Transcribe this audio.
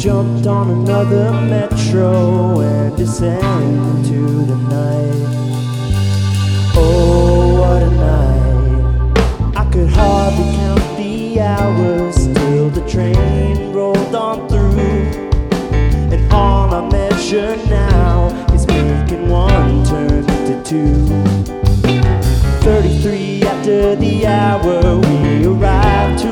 jumped on another metro and descended into the night. Oh, what a night. I could hardly count the hours